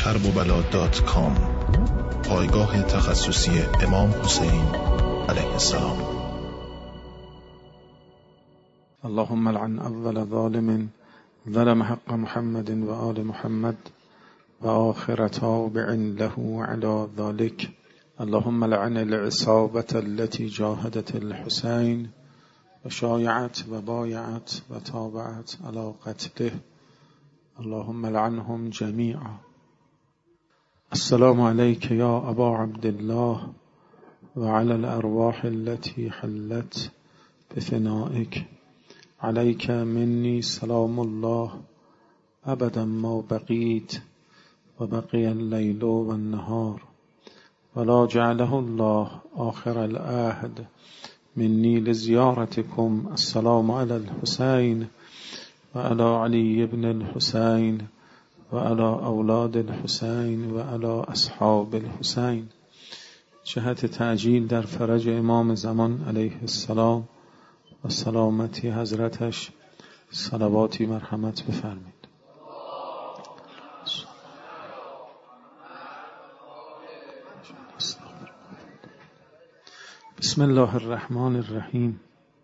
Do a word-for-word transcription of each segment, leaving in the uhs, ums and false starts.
کرب و بلا دات کام، پایگاه تخصصی امام حسین علیه السلام. اللهم لعن اول ظالم ظلم حق محمد و آل محمد و آخر تابع له على ذلك. اللهم لعن العصابة التي جاهدت الحسين و شایعت و بایعت و تابعت على قتله. اللهم لعنهم جميعا. السلام عليك يا أبا عبد الله وعلى الأرواح التي حلت بفنائك. عليك مني سلام الله أبدا ما بقيت وبقي الليل والنهار، ولا جعله الله آخر العهد مني لزيارتكم. السلام على الحسين وعلى علي بن الحسين وعلى اولاد الحسين وعلى اصحاب الحسين. جهت تعجیل در فرج امام زمان علیه السلام و سلامتی حضرتش صلواتی مرحمت بفرمید. بسم الله الرحمن الرحیم.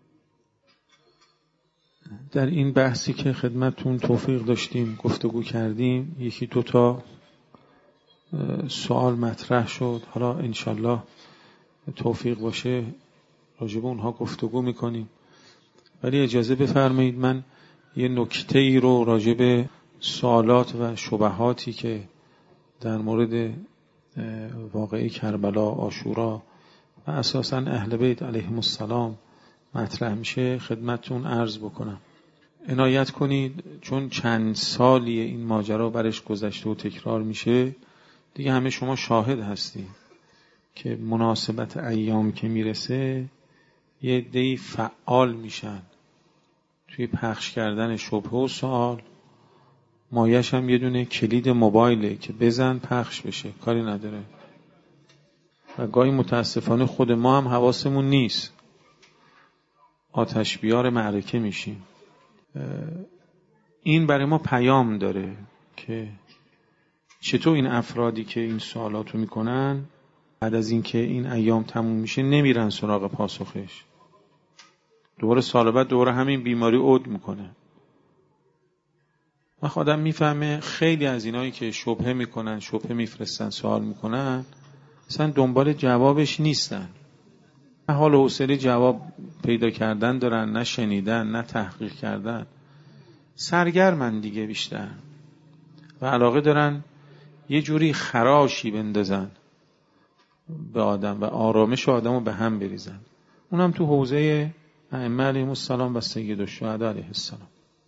در این بحثی که خدمتتون توفیق داشتیم گفتگو کردیم، یکی دوتا سوال مطرح شد. حالا انشالله توفیق باشه راجع به اونها گفتگو میکنیم، ولی اجازه بفرمایید من یه نکته ای رو راجع به سوالات و شبهاتی که در مورد واقعه کربلا، عاشورا و اساساً اهل بیت علیهم السلام مطرح میشه خدمتتون عرض بکنم. عنایت کنید چون چند سالی این ماجرا برش گذشته و تکرار میشه، دیگه همه شما شاهد هستید که مناسبت ایام که میرسه یه عده‌ای فعال میشن توی پخش کردن شبهه و سوال. مایش هم یه دونه کلید موبایله که بزن پخش بشه، کاری نداره. و گاهی متاسفانه خود ما هم حواسمون نیست، آتش بیار معرکه میشیم. این برای ما پیام داره که چطور این افرادی که این سوالاتو میکنن بعد از اینکه این ایام تموم میشه نمیرن سراغ پاسخش، دوباره سال بعد دوباره همین بیماری عود میکنه. و آدم میفهمه خیلی از اینایی که شبهه میکنن، شبهه میفرستن، سوال میکنن، اصلا دنبال جوابش نیستن. نه حال و حوصله جواب پیدا کردن دارن، نه شنیدن، نه تحقیق کردن. سرگرمن دیگه بیشتر و علاقه دارن یه جوری خراشی بندازن به آدم و آرامش آدم رو به هم بریزن. اونم تو حوزه ائمه علیهم السلام و سید الشهدا علیه السلام.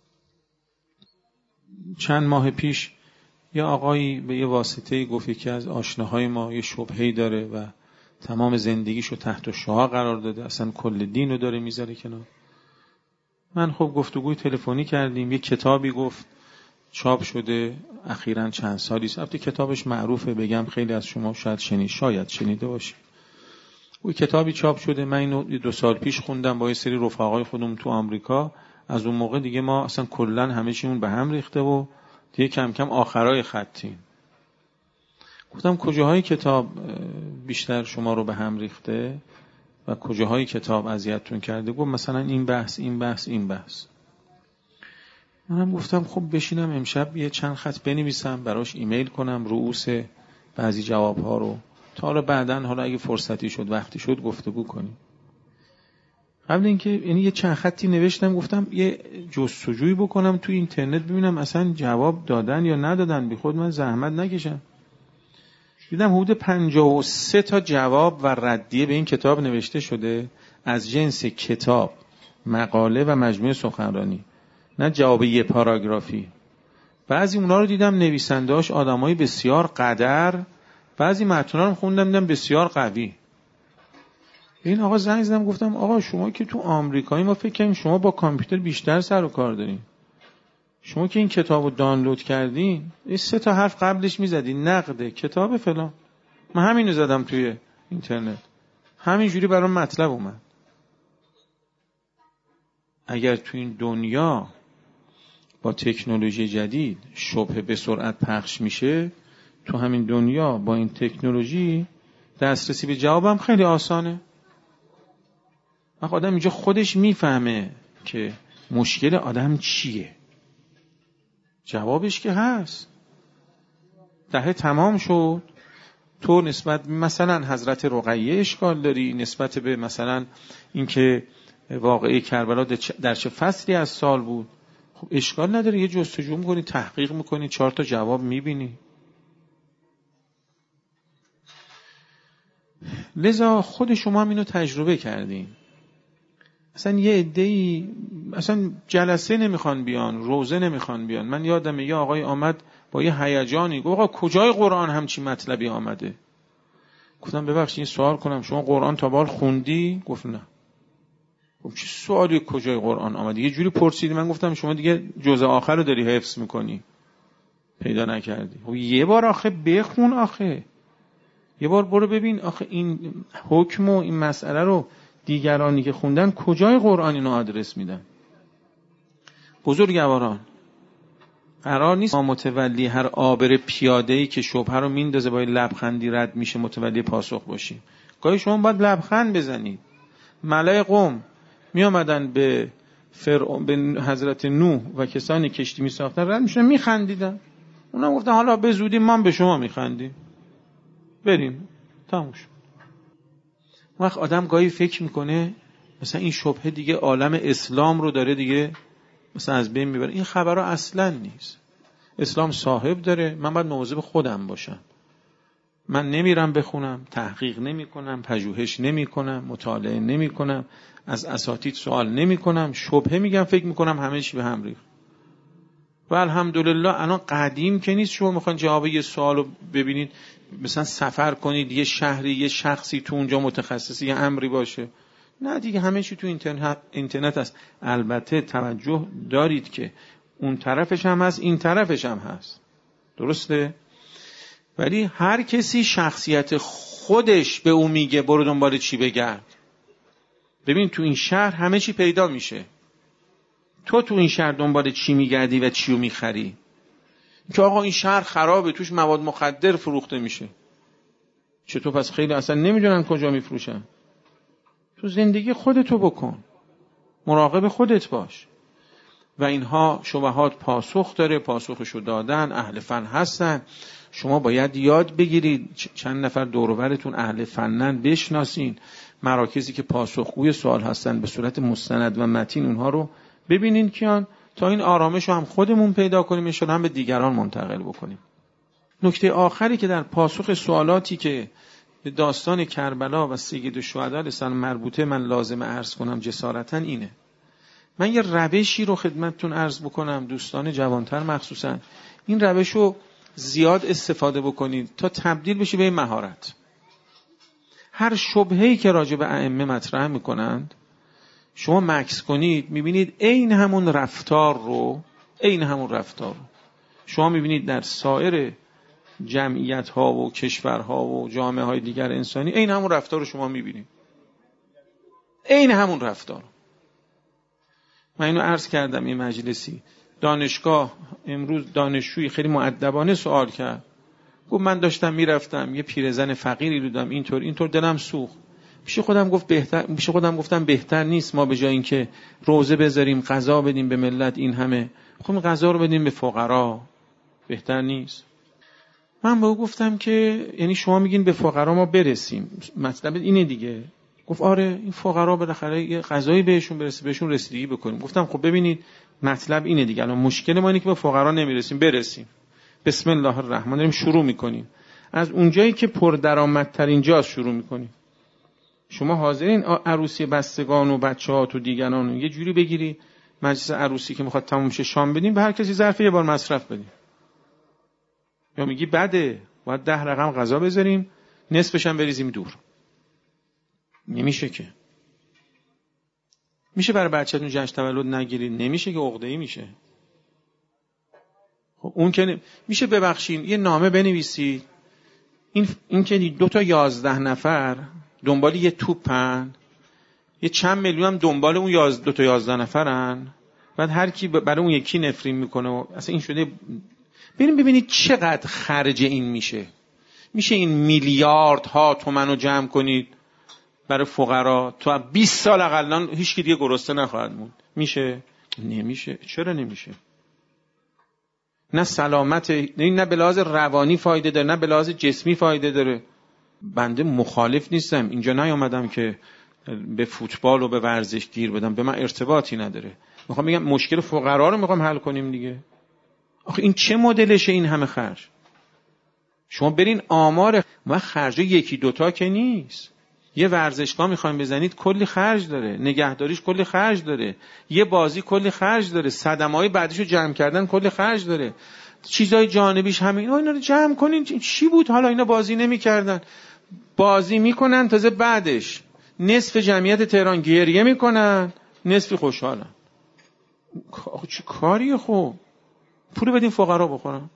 چند ماه پیش یه آقایی به یه واسطه‌ای گفت که از آشناهای ما یه شبهه‌ای داره و تمام زندگیشو تحت شعاع قرار داده، اصلا کل دینو داره میذاره کنار. من خب گفتگوی تلفنی کردیم. یه کتابی گفت چاپ شده اخیراً چند سالی است. البته کتابش معروفه، بگم خیلی از شما شاید شنید شاید شنیده باشید. اون کتابی چاپ شده، من اینو دو سال پیش خوندم با یه سری رفقای خودم تو آمریکا. از اون موقع دیگه ما اصلا کلاً همه چیمون به هم ریخته و دیگه کم کم آخرای خطیم. گفتم کجاهای کتاب بیشتر شما رو به هم ریخته و کجاهای کتاب اذیتتون کرده؟ گفت مثلا این بحث این بحث این بحث. منم گفتم خب بشینم امشب یه چند خط بنویسم براش ایمیل کنم رؤوس بعضی جوابها رو، تا حالا بعداً حالا اگه فرصتی شد وقتی شد گفتگو کنیم. قبل اینکه یعنی یه چند خطی نوشتم، گفتم یه جستجویی بکنم تو اینترنت ببینم اصلا جواب دادن یا ندادن، بی خود من زحمت نکشم. دیدم حدود پنجاه و سه تا جواب و ردیه به این کتاب نوشته شده از جنس کتاب، مقاله و مجموعه سخنرانی، نه جواب یه پاراگرافی. بعضی اونا رو دیدم نویسنده‌اش آدمای بسیار قدر، بعضی متنا رو خوندم دیدم بسیار قوی. این آقا زنگ زدم گفتم آقا شما که تو آمریکایی، ما فکر کنیم شما با کامپیوتر بیشتر سر و کار دارین. شما که این کتابو دانلود کردین این سه تا حرف قبلش میزدین نقد کتاب فلان. من همینو زدم توی اینترنت، همینجوری برام مطلب اومد. اگر تو این دنیا با تکنولوژی جدید شبهه به سرعت پخش میشه، تو همین دنیا با این تکنولوژی دسترسی به جوابم خیلی آسانه. وقتی آدم اینجا خودش میفهمه که مشکل آدم چیه، جوابش که هست. دهه تمام شد، تو نسبت مثلا حضرت رقیه اشکال داری، نسبت به مثلا اینکه واقعه کربلا در چه فصلی از سال بود، خب اشکال نداره، یه جستجو میکنی، تحقیق میکنی، چهار تا جواب میبینی. لذا خود شما هم اینو تجربه کردین. اصلا یه عده‌ای اصلا جلسه نمیخوان بیان، روزه نمیخوان بیان. من یادمه یه آقای آمد با یه هیجانی گفت آقا کجای قرآن همچی مطلبی آمده؟ گفتم ببخشید یه سوال کنم، شما قرآن تا بال خوندی؟ گفت نه. گفت چه سوالی کجای قرآن آمده؟ یه جوری پرسیدی، من گفتم شما دیگه جزء آخر رو داری حفظ میکنی، پیدا نکردی. خب یه بار آخه بخون، آخه یه بار برو ببین آخه این حکم و این مسئله رو دیگرانی که خوندن کجای قرآن اینو آدرس میدن. بزرگواران، قرار نیست ما متولی هر عابر پیاده‌ای که شبهه رو میندازه با لبخندی رد میشه متولی پاسخ باشیم. گاهی شما باید لبخند بزنید. ملای قوم می آمدن به فرعون، به حضرت نوح و کسانی کشتی می ساختن، رد میشن میخندیدن. اونا گفتن حالا به زودی ما به شما میخندیم، بریم تموم شد. وقت آدم گاهی فکر میکنه مثلا این شبهه دیگه عالم اسلام رو داره دیگه مثلا از بین میبره. این خبرها اصلا نیست. اسلام صاحب داره، من باید مواظب خودم باشم. من نمیرم بخونم، تحقیق نمی کنم، پژوهش نمی کنم، مطالعه نمی کنم، از اساتید سوال نمی کنم، شبهه میگم، فکر میکنم همه چی به هم ریخت. و الحمدلله الان قدیم که نیست شما میخواین جواب یه سوالو ببینید، مثلا سفر کنید یه شهری، یه شخصی تو اونجا متخصصی یه امری باشه. نه دیگه همه چی تو اینترنت اینترنت هست. البته توجه دارید که اون طرفش هم هست، این طرفش هم هست، درسته؟ ولی هر کسی شخصیت خودش به اون میگه برو دنبال چی بگرد. ببین تو این شهر همه چی پیدا میشه، تو تو این شهر دنبال چی میگردی و چی رو میخری؟ که آقا این شهر خرابه، توش مواد مخدر فروخته میشه. چطور پس خیلی اصلا نمیدونن کجا میفروشن. تو زندگی خودتو بکن، مراقب خودت باش. و اینها شبهات پاسخ داره، پاسخشو دادن، اهل فن هستن. شما باید یاد بگیرید، چند نفر دور و برتون اهل فنن بشناسین، مراکزی که پاسخگوی سوال هستن به صورت مستند و متین اونها رو ببینین کیان، تا این آرامش رو هم خودمون پیدا کنیم، انشاءالله هم به دیگران منتقل بکنیم. نکته آخری که در پاسخ سوالاتی که به داستان کربلا و سید الشهدا لسان مربوطه من لازم عرض کنم جسارتاً اینه. من یه روشی رو خدمتتون عرض بکنم، دوستان جوانتر مخصوصاً این روش رو زیاد استفاده بکنید تا تبدیل بشه به مهارت. هر شبهه‌ای که راجع به ائمه مطرح میکنند شما مکس کنید، میبینید عین همون رفتار رو عین همون رفتار رو شما میبینید در سایر جمعیت ها و کشورها و جامعه های دیگر انسانی، عین همون رفتار رو شما میبینید، عین همون رفتار. من اینو عرض کردم این مجلسی، دانشگاه امروز دانشجوی خیلی مؤدبانه سوال کرد، گفت من داشتم میرفتم یه پیرزن فقیری دیدم اینطور اینطور دلم سوخت، پیش خودم گفت بهتر پیش خودم گفتم بهتر نیست ما به جای اینکه روزه بذاریم غذا بدیم به ملت این همه، خب غذا رو بدیم به فقرا، بهتر نیست؟ من به او گفتم که یعنی شما میگین به فقرا ما برسیم، مطلب اینه دیگه. گفت آره این فقرا بالاخره یه غذایی بهشون برسه، بهشون رسیدگی بکنیم. گفتم خب ببینید مطلب اینه دیگه، الان مشکل ما اینه که به فقرا نمیرسیم، برسیم. بسم الله الرحمن الرحیم شروع میکنیم، از اونجایی که پردرآمدترین جاست شروع میکنیم. شما حاضرین عروسی بستگان و بچه‌هات و دیگران یه جوری بگیری مجلس عروسی که میخواد تموم شه شام بدیم، به هر کسی ظرف یه بار مصرف بدیم؟ یا میگی بده باید ده رقم غذا بذاریم نصفش هم بریزیم دور؟ نمیشه که. میشه برای بچه‌تون جشن تولد نگیرید؟ نمیشه که، عقده‌ای میشه. خب اون که میشه ببخشین یه نامه بنویسید، این این که دو تا یازده نفر دنبال یه توپن، یه چند میلیون هم دنبال اون یاز دو تا یازده نفرن، بعد هر کی برای اون یکی نفرین میکنه و اصلا این شده بریم ببینید چقدر خرج این میشه. میشه این میلیاردها تومنو جمع کنید برای فقرا تا بیست سال اقلن هیچ کی دیگه گرسنه نخواهد موند. میشه؟ نمیشه. چرا نمیشه؟ نه سلامت، نه به لحاظ روانی فایده داره، نه به لحاظ جسمی فایده داره. بنده مخالف نیستم، اینجا نیومدم که به فوتبال و به ورزش گیر بدم، به من ارتباطی نداره. میخوام بگم مشکل فقرا رو میخوام حل کنیم دیگه. آخه این چه مدلشه این همه خرج؟ شما برین آمار و خرج یکی دوتا که نیست. یه ورزشگاه میخوایم بزنید کلی خرج داره، نگهداریش کلی خرج داره، یه بازی کلی خرج داره، صدمه‌های بعدیشو جمع کردن کلی خرج داره، چیزای جانبیش همین. اینا رو جمع کنین چی بود حالا؟ اینا بازی نمی‌کردن، بازی میکنن، تازه بعدش نصف جمعیت تهران گریه میکنن، نصفی خوشحالن. آخه چه کاریه؟ خوب پول بدین فقرا بخورن.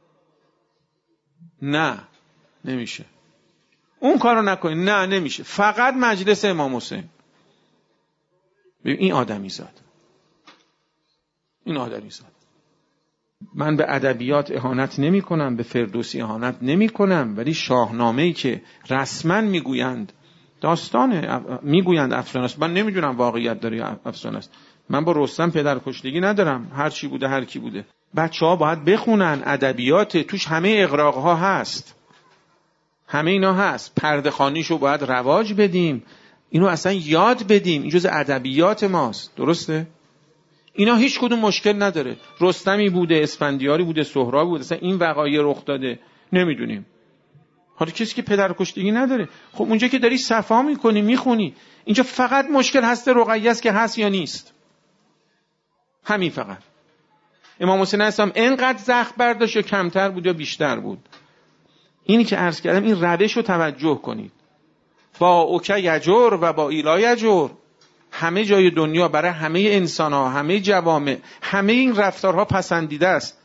نه نمیشه. اون کارو نکنین. نه نمیشه. فقط مجلس امام حسین. این آدمی زاد. این آدمی زاد. من به ادبیات اهانت نمی کنم، به فردوسی اهانت نمی کنم، ولی شاهنامه‌ای که رسما میگویند داستان میگویند افسانه است، من نمیدونم واقعیت داره یا افسانه است. من با رستم پدر کشتگی ندارم، هر چی بوده هر کی بوده. بچه‌ها باید بخونن ادبیات، توش همه اغراق‌ها هست، همه اینا هست. پرده خوانیشو باید رواج بدیم، اینو اصلا یاد بدیم، این جزء ادبیات ماست. درسته؟ اینا هیچ کدوم مشکل نداره. رستمی بوده، اسفندیاری بوده، سهراب بوده، اصلا این وقایع رخ داده نمیدونیم. حالا کسی که پدر کشتگی نداره، خب اونجا که داری صفا میکنی میخونی، اینجا فقط مشکل هست رقیه است که هست یا نیست. همین فقط. امام حسین اسلام اینقدر زخم برداشت یا کمتر بود یا بیشتر بود؟ اینی که عرض کردم، این روش رو توجه کنید. با اوکه یجور و با ایلا یجور، همه جای دنیا برای همه انسان ها، همه جوامع، همه این رفتارها پسندیده است.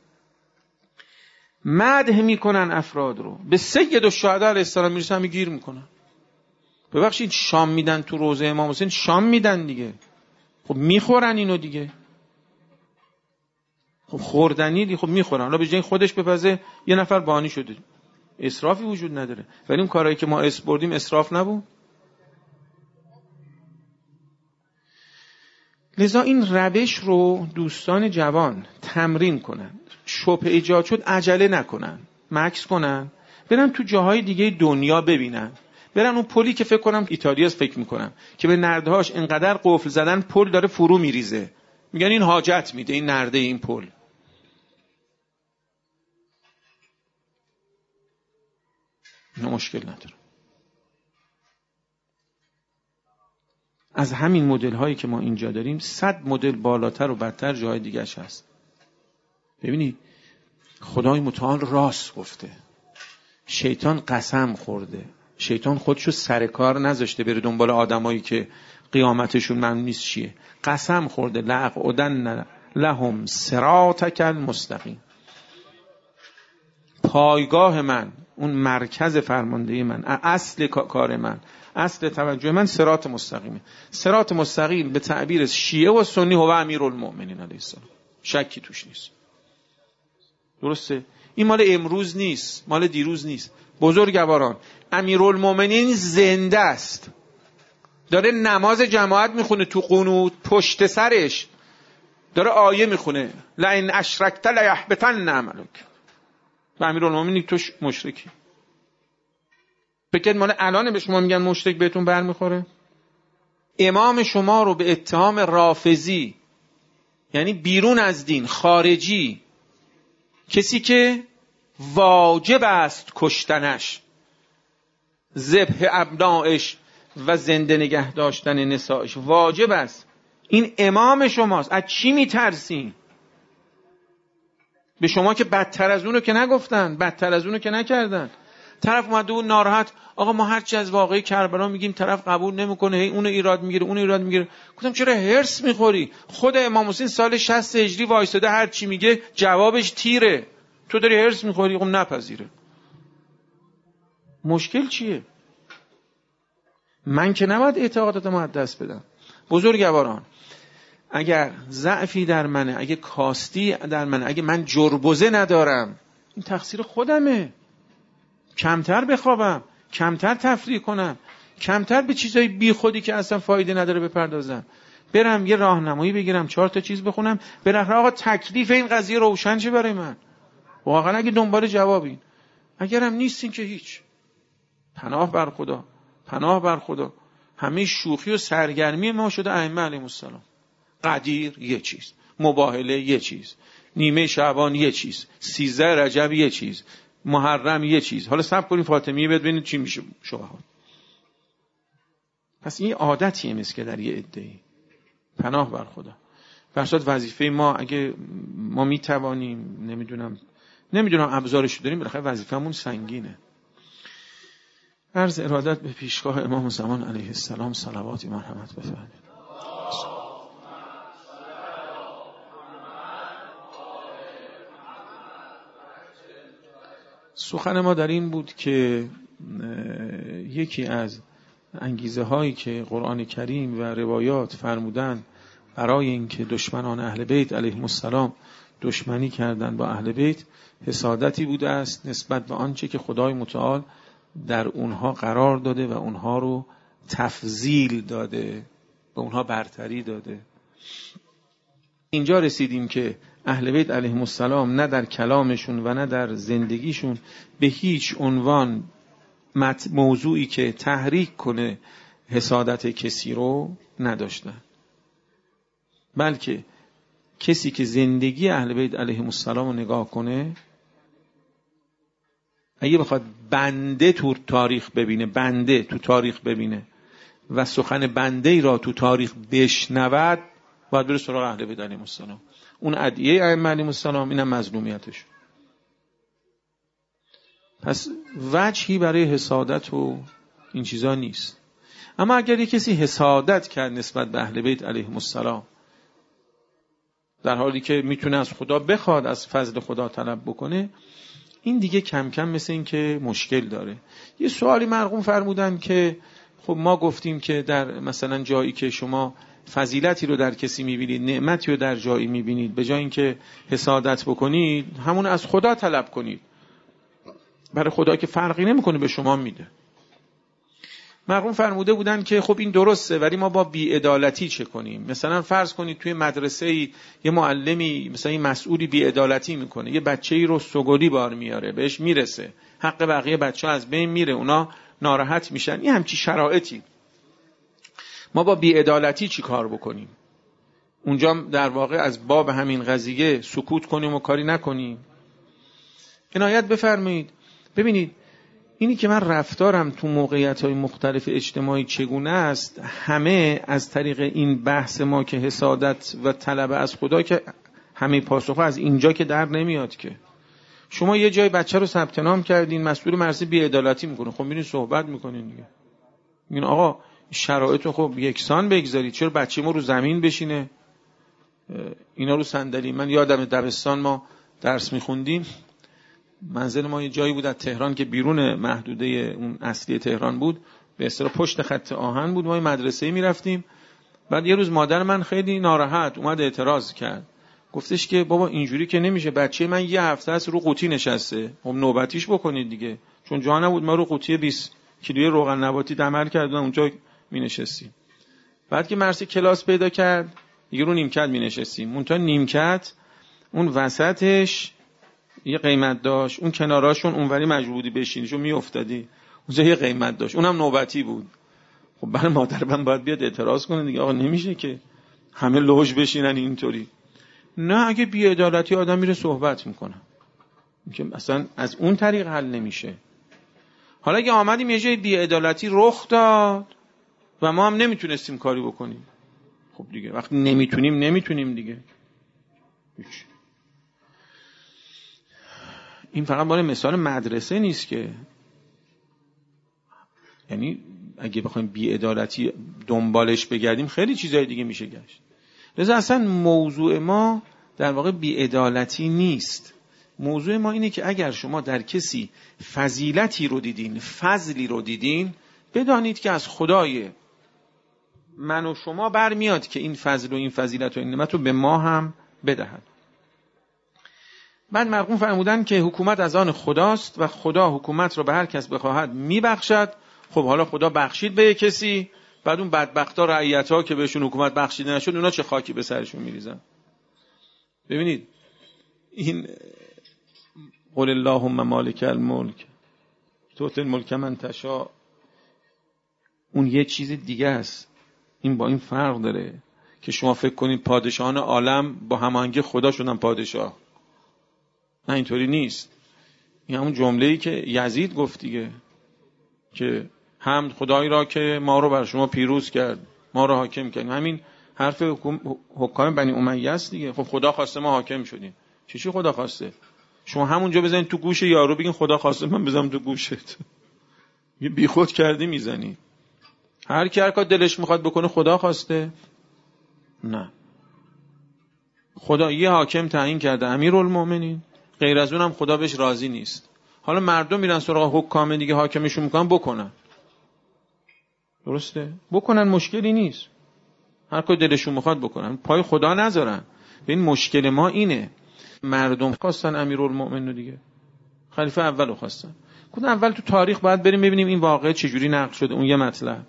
مدح میکنن افراد رو، به سید الشهدا علیه السلام میرسن میگیر میکنن. ببخشید شام میدن تو روضه امام حسین، شام میدن دیگه، خب میخورن اینو دیگه، خب خوردنی دیگه، خب میخورن. حالا به جای خودش بپزه یه نفر بانی شده، اسرافی وجود نداره. ولی اون کارهایی که ما اسپردیم اسراف نبود. لذا این روش رو دوستان جوان تمرین کنن. شبه ایجاد شد عجله نکنن، مکس کنن، برن تو جاهای دیگه دنیا ببینن، برن اون پلی که فکر کنم ایتالیا فکر میکنم که به نردهاش انقدر قفل زدن پل داره فرو میریزه، میگن این حاجت میده این نرده این پل. نه مشکل نداره. از همین مدل هایی که ما اینجا داریم صد مدل بالاتر و بدتر جای دیگه‌اش هست. ببینید خدای متعال راست گفته، شیطان قسم خورده، شیطان خودشو سر کار نذاشته بره دنبال آدمایی که قیامتشون معلوم نیست چیه. قسم خورده لأقعدن لهم صراطک المستقیم، پایگاه من، اون مرکز فرماندهی من، اصل کار من، اصل توجه من صراط مستقیمه. صراط مستقیم به تعبیر شیعه و سنی هو امیرالمؤمنین علیه السلام، شکی توش نیست. درسته؟ این مال امروز نیست، مال دیروز نیست. بزرگواران، امیرالمؤمنین زنده است، داره نماز جماعت میخونه تو قنوت، پشت سرش داره آیه میخونه لئن اشرکت لیحبطن عملک. و امیرالمؤمنین تو مشرکی. فکر مال الان به شما میگن مشرک بهتون برمیخوره؟ امام شما رو به اتهام رافضی، یعنی بیرون از دین، خارجی، کسی که واجب است کشتنش، ذبح ابنائش و زنده نگه داشتن نسائش واجب است، این امام شماست. از چی میترسین؟ به شما که بدتر از اونو که نگفتن، بدتر از اونو که نکردن. طرف اومده و ناراحت، آقا ما هر چی از واقعی کربلا میگیم طرف قبول نمیکنه، هی اونو ایراد میگیره اونو ایراد میگیره. گفتم چرا هرس میخوری؟ خود امام حسین سال شصت هجری وایساده، هر چی میگه جوابش تیره، تو داری هرس میخوری؟ خب نپذیره. مشکل چیه؟ من که نباید اعتقاداتم از دست بدم. بزرگواران، اگر ضعفی در منه، اگه کاستی در منه، اگه من جربوزه ندارم، این تقصیر خودمه. کمتر بخوابم، کمتر تفریح کنم، کمتر به چیزای بی خودی که اصلا فایده نداره بپردازم، برم یه راهنمایی بگیرم، چهار تا چیز بخونم، برم آقا تکلیف این قضیه روشن شه برای من. واقعا اگه دنبال جوابین، اگرم نیستین که هیچ. پناه بر خدا، پناه بر خدا. همه شوخی و سرگرمی ما شده ائمه علیهم السلام. قدیر یه چیز، مباهله یه چیز، نیمه شعبان یه چیز، سیزده رجب یه چیز، محرم یه چیز. حالا صبر کنین فاطمیه ببینید چی میشه شبهات. پس این عادتیه مثل که در یه عده‌ای. پناه بر خدا. فرض وظیفه ما اگه ما میتوانیم، نمیدونم نمیدونم ابزارشو داریم، بالاخره وظیفه‌مون سنگینه. عرض ارادت به پیشگاه امام زمان علیه السلام، صلوات و مرحمت بفرمایید. سخن ما در این بود که یکی از انگیزه هایی که قرآن کریم و روایات فرمودن برای اینکه دشمنان اهل بیت علیهم السلام دشمنی کردن با اهل بیت، حسادتی بوده است نسبت به آنچه که خدای متعال در اونها قرار داده و اونها رو تفضیل داده، به اونها برتری داده. اینجا رسیدیم که اهل بیت علیهم السلام نه در کلامشون و نه در زندگیشون به هیچ عنوان موضوعی که تحریک کنه حسادت کسی رو نداشتن، بلکه کسی که زندگی اهل بیت علیهم السلام رو نگاه کنه، اگه بخواد بنده تو تاریخ ببینه، بنده تو تاریخ ببینه و سخن بنده ای را تو تاریخ بشنود، باید بره سراغ اهل بیت علیهم السلام. اون ادعیه ائمه علیهم السلام، اینم مظلومیتش. پس وجهی برای حسادت و این چیزا نیست. اما اگر یک کسی حسادت کرد نسبت به اهل بیت علیهم السلام، در حالی که میتونه از خدا بخواد، از فضل خدا طلب بکنه، این دیگه کم کم مثل این که مشکل داره. یه سوالی مرحوم فرمودن که خب ما گفتیم که در مثلا جایی که شما فضیلتی رو در کسی میبینید، نعمتی رو در جایی میبینید، به جای اینکه حسادت بکنید همون از خدا طلب کنید. برای خدا که فرقی نمیکنه، به شما میده. مرحوم فرموده بودن که خب این درسته، ولی ما با بی‌عدالتی چه کنیم؟ مثلا فرض کنید توی مدرسه‌ای یه معلمی مثلا این مسئولی بی‌عدالتی میکنه، یه بچه‌ای رو سوگلی بار میاره، بهش میرسه، حق بقیه بچه‌ها از بین میره، اونا ناراحت میشن. این همچی شرایطی. ما با بی‌عدالتی چی کار بکنیم؟ اونجا در واقع از باب همین قضیه سکوت کنیم و کاری نکنیم؟ عنایت بفرمایید. ببینید اینی که من رفتارم تو موقعیت‌های مختلف اجتماعی چگونه است، همه از طریق این بحث ما که حسادت و طلب از خدا، که همه پاسخ از اینجا که در نمیاد. که شما یه جای بچه رو ثبت نام کردین، مسئول مدرسه بی‌عدالتی میکنه، خب میرین صحبت میکنین دیگه، میگین آقا شرایط رو خب یکسان بگذارید، چرا بچه ما رو زمین بشینه، اینا رو صندلی. من یادم دبستان ما درس میخوندیم، منزل ما یه جایی بود از تهران که بیرون محدوده اون اصلی تهران بود، به اصطلاح پشت خط آهن بود. ما یه مدرسه‌ای میرفتیم. بعد یه روز مادر من خیلی ناراحت اومد اعتراض کرد، گفتش که بابا اینجوری که نمیشه، بچه من یه هفته است رو قوطی نشسته، خب نوبتیش بکنید دیگه. چون جا نبود، ما رو قوطی بیست کیلویی روغن نباتی دمر کردن، اونجا می نشستیم. بعد که مرسی کلاس پیدا کرد دیگه رو نیمکت می نشستیم. اونجا نیمکت اون وسطش یه قیمت داشت، اون کناراشون اونوری مجبوری بشینی چون میافتادی، اونجا یه قیمت داشت، اونم نوبتی بود. خب برای مادر من باید بیاد اعتراض کنه دیگه، آقا نمیشه که همه لوژ بشینن اینطوری. نه، اگه بی‌عدالتی آدم میره صحبت میکنه که اصلا از اون طریق حل نمیشه. حالا اگه آمدیم یه جای بی‌عدالتی رخ داد و ما هم نمیتونستیم کاری بکنیم، خب دیگه وقتی نمیتونیم نمیتونیم دیگه. هیچ. این فقط برای مثال مدرسه نیست که، یعنی اگه بخوایم بی‌عدالتی دنبالش بگردیم خیلی چیزای دیگه میشه گشت. لذا اصلا موضوع ما در واقع بی‌عدالتی نیست. موضوع ما اینه که اگر شما در کسی فضیلتی رو دیدین، فضلی رو دیدین، بدانید که از خدای من و شما برمیاد که این فضل و این فضیلت و این نعمت رو به ما هم بدهد. بعد مرحوم فرمودن که حکومت از آن خداست و خدا حکومت رو به هر کس بخواهد میبخشد. خب حالا خدا بخشید به یک کسی، بعد اون بدبختا رعیت‌ها که بهشون حکومت بخشیده نشد اونا چه خاکی به سرشون میریزن. ببینید این قل اللهم مالک الملک تؤتی الملک من تشاء، اون یه چیز دیگه است. این با این فرق داره که شما فکر کنید پادشاهان عالم با هماهنگی خدا شدن پادشاه. نه اینطوری نیست. این همون جمله‌ای که یزید گفت دیگه، که حمد خدایی را که ما رو بر شما پیروز کرد، ما رو حاکم کرد. همین حرف حکام بنی امیه است دیگه. خب خدا خواسته ما حاکم شدیم. چی چی خدا خواسته؟ شما همونجا بزنید تو گوش یارو بگین خدا خواسته من بزنم تو گوشت. یه بیخود کردی میزنی. هر کی هر کار دلش میخواد بکنه خدا خواسته؟ نه. خدا یه حاکم تعیین کرده امیرالمومنین، غیر از اونم خدا بهش راضی نیست. حالا مردم میرن سراغ حکام دیگه حاکمشون میکنن، بکنن. درسته؟ بکنن، مشکلی نیست. هر کار دلشون میخواد بکنن، پای خدا نذارن. ببین مشکل ما اینه، مردم خواستن امیرالمومنین دیگه، خلیفه اولو خواستن. گفتن اول تو تاریخ باید بریم ببینیم این واقعه چجوری نقل شده. اون یه مطلب.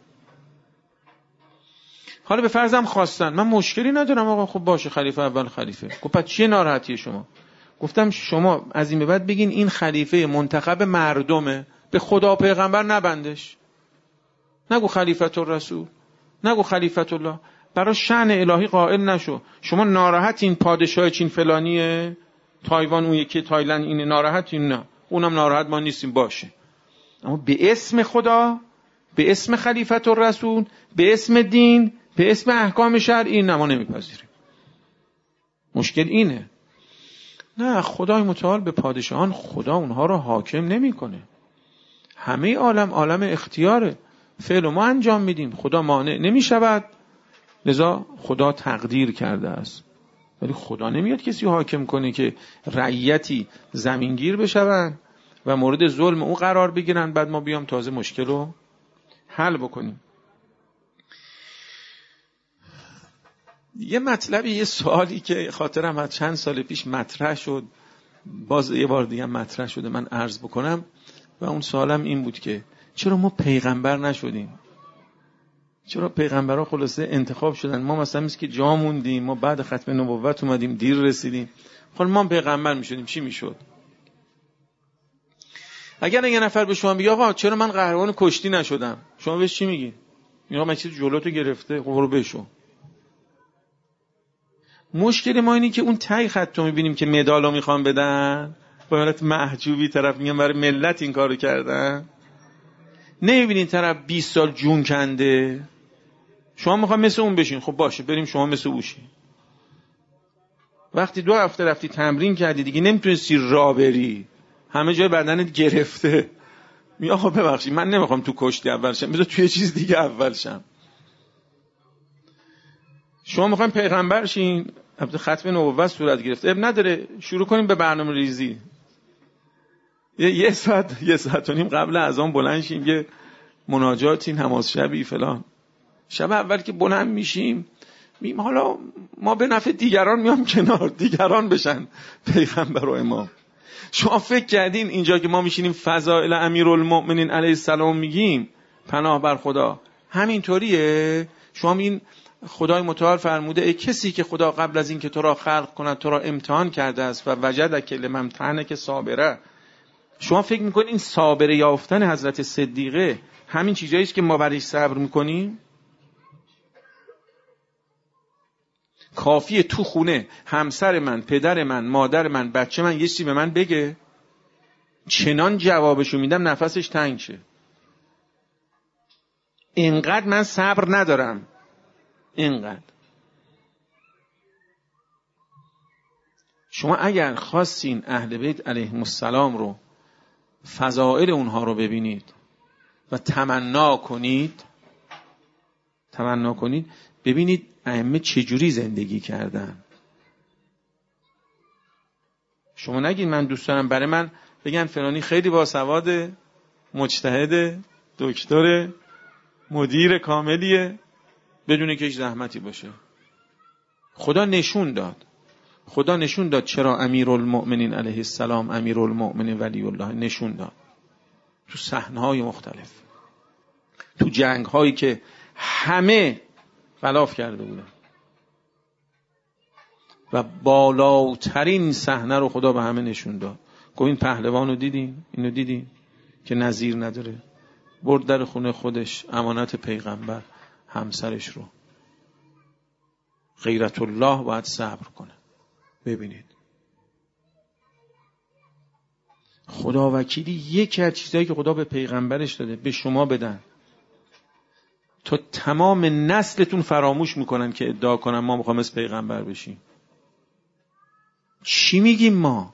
حالا به فرضم خواستن، من مشکلی ندارم آقا، خب باشه خلیفه اول خلیفه. گفت پس چیه ناراحتی شما؟ گفتم شما از این به بعد بگین این خلیفه منتخب مردمه، به خدا و پیغمبر نبندش. نگو خلیفت الرسول، نگو خلیفت الله، برای شأن الهی قائل نشو. شما ناراحتین پادشاه چین فلانیه، تایوان اون یکی تایلند اینه، ناراحتین؟ نه اونم ناراحت ما نیستیم، باشه. اما به اسم خدا، به اسم خلیفت الرسول، به اسم دین، به اسم احکام شرعی نه، ما نمیپذیریم. مشکل اینه. نه، خدای متعال به پادشاهان خدا اونها رو حاکم نمیکنه. همه عالم عالم اختیاره، فعل و ما انجام میدیم، خدا مانع نمیشود. لذا خدا تقدیر کرده است، ولی خدا نمیاد کسی حاکم کنه که رعیتی زمینگیر بشون و مورد ظلم او قرار بگیرن، بعد ما بیام تازه مشکل رو حل بکنیم. یه مطلبی، یه سوالی که خاطرم از چند سال پیش مطرح شد، باز یه بار دیگه مطرح شده، من عرض بکنم. و اون سوالم این بود که چرا ما پیغمبر نشدیم؟ چرا پیغمبرها خلاصه انتخاب شدن، ما مثلا میشه که جا موندیم، ما بعد ختم نبوت اومدیم، دیر رسیدیم. خب ما پیغمبر میشدیم چی میشد؟ اگر یه نفر به شما بگه آقا چرا من قهرمان کشتی نشدم، شما بهش چی میگی؟ میگه من چیز جلوتو گرفته، خب برو بشو. مشکل ما اینه که اون تای خط رو میبینیم که مدالو میخوان بدن، با حالت محجوبی طرف میگن برای ملت این کارو کردن. نمیبینین طرف بیست سال جون کنده، شما میخوان مثل اون بشین، خب باشه بریم شما مثل او شین. وقتی دو هفته رفتی تمرین کردی دیگه نمیتونستی راه بری، همه جای بدنت گرفته، میگه آقا ببخشید من نمیخوام تو کشتی اول شم، بذار توی چیز دیگه اول شم. شما میخواین پیغمبر شین، البته ختم نبوت صورت گرفته، اب نداره، شروع کنیم به برنامه ریزی. یه, یه ساعت یه ساعت و نیم قبل اذان بلند شیم، یه مناجاتی، نماز شبی فلان. شب اول که بلند میشیم میگیم حالا ما به نفع دیگران میام کنار، دیگران بشن پیغمبر و امام. شما فکر کردین اینجا که ما میشینیم فضائل امیرالمومنین علیه السلام میگیم، پناه بر خدا، همینطوریه؟ شما این خدای متعال فرموده ای کسی که خدا قبل از این که تو را خلق کند تو را امتحان کرده است و وجدک لممتحنک صابره. شما فکر میکنید این صابره یافتن حضرت صدیقه همین چیزایی است که ما برایش صبر میکنیم؟ کافیه تو خونه همسر من، پدر من، مادر من، بچه من یه چیزی به من بگه، چنان جوابشو میدم نفسش تنگ شه. اینقدر من صبر ندارم، اینقدر. شما اگر خواستین اهل بیت علیهم السلام رو، فضائل اونها رو ببینید و تمنا کنید، تمنا کنید ببینید ائمه چجوری زندگی کردن. شما نگید من دوست دارم برای من بگن فلانی خیلی باسواد، مجتهد، دکتر، مدیر کاملیه، بدون که هیچ زحمتی باشه. خدا نشون داد خدا نشون داد چرا امیرالمؤمنین علیه السلام امیرالمؤمنین ولی الله نشون داد تو صحنه‌های مختلف، تو جنگ‌هایی که همه غلاف کرده بودن و بالاترین صحنه رو خدا به همه نشون داد. گفت این پهلوان رو دیدین؟ اینو دیدین که نظیر نداره؟ برد در خونه خودش امانت پیغمبر همسرش رو. غیرت الله باید صبر کنه. ببینید خدا وکیلی یکی از چیزایی که خدا به پیغمبرش داده به شما بدن تا تمام نسلتون فراموش میکنن که ادعا کنن ما میخوام از پیغمبر بشیم. چی میگیم ما؟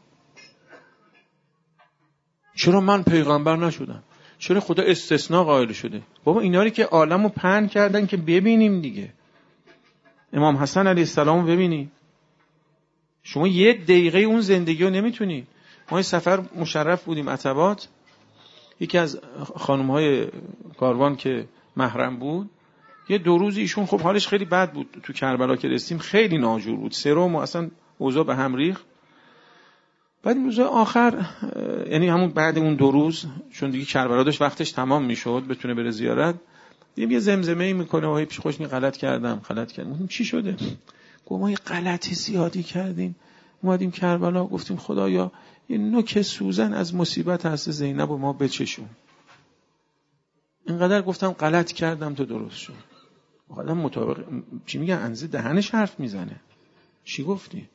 چرا من پیغمبر نشدم؟ چرا خدا استثناء قائل شده؟ بابا اینا رو که عالمو پهن کردن که ببینیم دیگه. امام حسن علیه السلام ببینید، شما یه دقیقه اون زندگی رو نمیتونی. ما یه سفر مشرف بودیم عتبات، یکی از خانم‌های کاروان که محرم بود یه دو روز ایشون خب حالش خیلی بد بود، تو کربلا که رسیدیم خیلی ناجور بود، سرم و اصلا اوضاع به هم ریخت. بعد روز آخر یعنی همون بعد اون دو روز چون دیگه کربلا داشت وقتش تمام میشد بتونه بره زیارت، دیدیم یه زمزمه‌ای میکنه و پیش خوش می غلط کردم غلط کردم. چی شده؟ گفت ما یه غلطی زیادی کردیم، اومدیم کربلا گفتیم خدایا یه نوک سوزن از مصیبت هست زینب و ما بچشون. اینقدر گفتم غلط کردم تو درست شد. آدم مطابق چی میگه انزه دهنش حرف میزنه. چی گفتی؟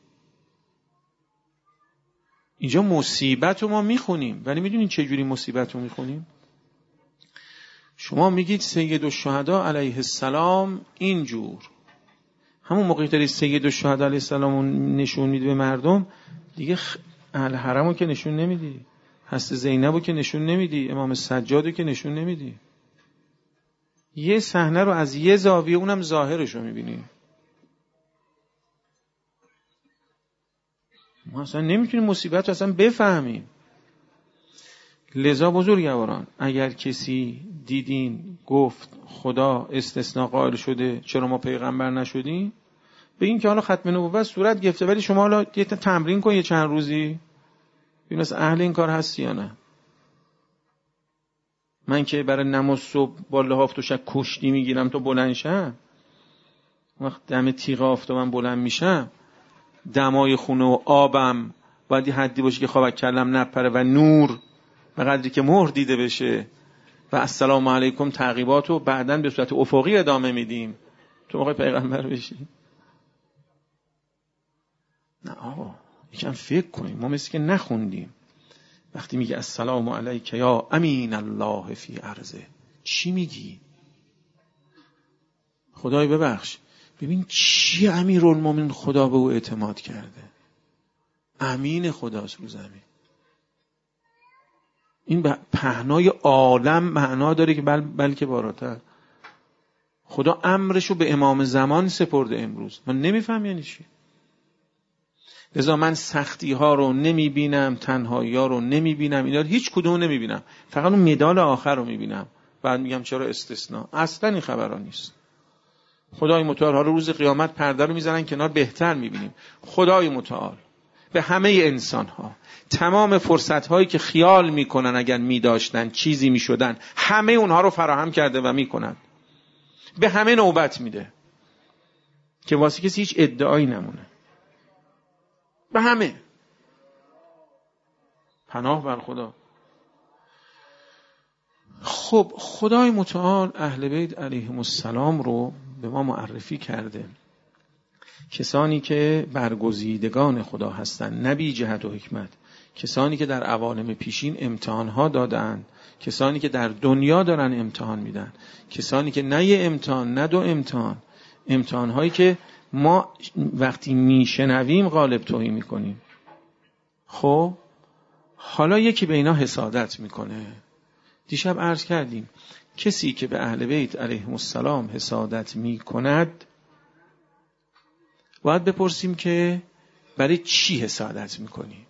اینجا مصیبت رو ما میخونیم، ولی میدونین چه جوری مصیبت رو میخونیم؟ شما میگید سید الشهدا علیه السلام اینجور، همون موقعی داری سید الشهدا علیه السلام رو نشون میدی به مردم دیگه، اهل حرم رو که نشون نمیدی، هست زینب رو که نشون نمیدی، امام سجاد رو که نشون نمیدی. یه صحنه رو از یه زاویه اونم ظاهرش رو میبینی. ما اصلا نمیتونیم مصیبت رو اصلا بفهمیم. لذا بزرگواران اگر کسی دیدین گفت خدا استثناء قائل شده چرا ما پیغمبر نشدیم، بگین که حالا ختم نبوت صورت گرفته ولی شما حالا یه تمرین کن یه چند روزی ببین از اهل این کار هستی یا نه. من که برای نماز صبح با لحاف دوشک کشتی میگیرم تا بلند شم، وقت دم تیغ آفتابم بلند میشم، دمای خونه و آبم باید یه حدی باشه که خوابک کلم نپره و نور به قدری که مهر دیده بشه و السلام علیکم تعقیبات رو بعداً به صورت افقی ادامه میدیم. تو موقع پیغمبر بشی؟ نه آقا یکم فکر کنیم. ما مثل که نخوندیم. وقتی میگه السلام علیک یا امین الله فی ارضه، چی میگی؟ خدای ببخش ببین چی امیرالمومنین خدا به او اعتماد کرده، امین خداست رو زمین. این پهنای عالم معنا داره که بل بلکه بالاتر. خدا امرشو به امام زمان سپرده امروز. من نمیفهم یعنی چی. لذا من سختی ها رو نمیبینم، تنهایی ها رو نمیبینم، اینا هیچ کدوم نمیبینم، فقط اون مدال آخر رو میبینم. بعد میگم چرا استثناء؟ اصلا این خبرها نیست. خدای متعال حالا روز قیامت پرده رو میذارن کنار بهتر میبینیم. خدای متعال به همه انسان ها تمام فرصت هایی که خیال میکنن اگر میداشتن چیزی میشدن همه اونها رو فراهم کرده و میکنن. به همه نوبت میده که واسه کسی هیچ ادعایی نمونه. به همه. پناه بر خدا. خب خدای متعال اهل بیت علیهم السلام رو به ما معرفی کرده، کسانی که برگزیدگان خدا هستند، نبی جهت و حکمت، کسانی که در عوالم پیشین امتحانها دادن، کسانی که در دنیا دارن امتحان میدن، کسانی که نه یه امتحان نه دو امتحان، امتحانهایی که ما وقتی میشنویم غالب توهی میکنیم. خب حالا یکی به اینا حسادت میکنه. دیشب عرض کردیم کسی که به اهل بیت علیهم السلام حسادت میکند باید بپرسیم که برای چی حسادت میکنی؟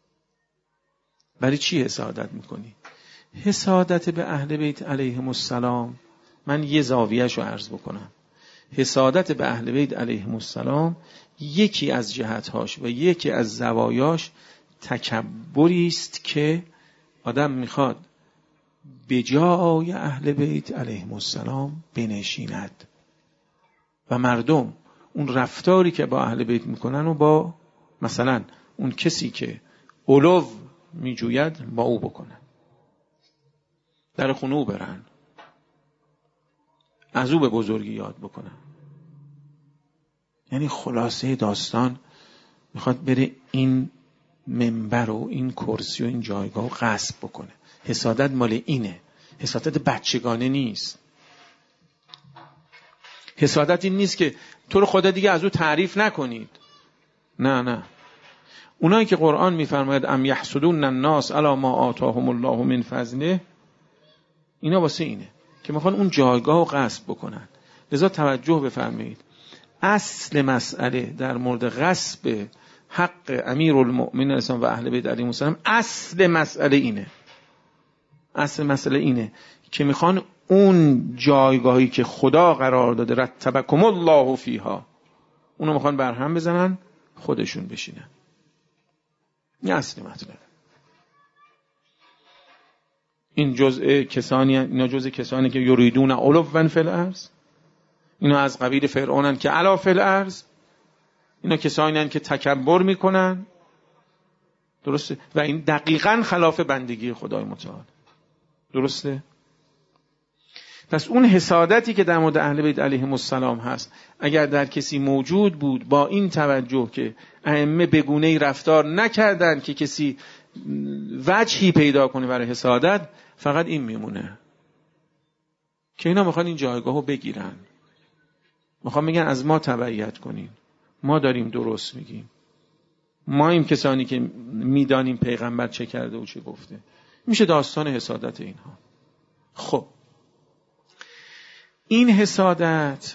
برای چی حسادت میکنی؟ حسادت به اهل بیت علیهم السلام، من یه زاویه‌شو عرض بکنم. حسادت به اهل بیت علیهم السلام یکی از جهتهاش و یکی از زوایاش تکبری است که آدم میخواد به جای اهل بیت علیهم السلام بنشیند و مردم اون رفتاری که با اهل بیت میکنن و با مثلا اون کسی که علو میجوید با او بکنن، در خونه او برن، از او به بزرگی یاد بکنن. یعنی خلاصه داستان میخواد بره این منبر و این کرسی و این جایگاه و غصب بکنه. حسادت مال اینه، حسادت بچگانه نیست. حسادت این نیست که تو رو خدا دیگه از او تعریف نکنید. نه نه، اونایی که قرآن میفرماید ام یحسدون الناس علی ما آتاهم الله من فضله، اینا واسه اینه که میخوان اون جایگاه رو غصب بکنن. لذا توجه بفرمایید، اصل مسئله در مورد غصب حق امیرالمؤمنین اسلام و اهل بیت علیهم السلام، اصل مسئله اینه اصل مسئله اینه که میخوان اون جایگاهی که خدا قرار داده رتبکم الله فیها، اونو میخوان برهم بزنن خودشون بشینن. این اصلی مطلب. این جزء کسانی، اینا جزء کسانی که یریدون علوا فی الارض، اینا از قبیل فرعونن که علا فی الارض، اینا کسانی هستند که تکبر میکنن. درسته؟ و این دقیقاً خلاف بندگی خدای متعال. درسته؟ پس اون حسادتی که در مورد اهل بیت علیهم السلام هست، اگر در کسی موجود بود با این توجه که ائمه به گونه‌ای رفتار نکردن که کسی وجهی پیدا کنه برای حسادت، فقط این میمونه که اینا میخوان این جایگاهو بگیرن، میخوان میگن از ما تبعیت کنین، ما داریم درست میگیم، ما این کسانی که میدانیم پیغمبر چه کرده و چه گفته. میشه داستان حسادت اینها. خب این حسادت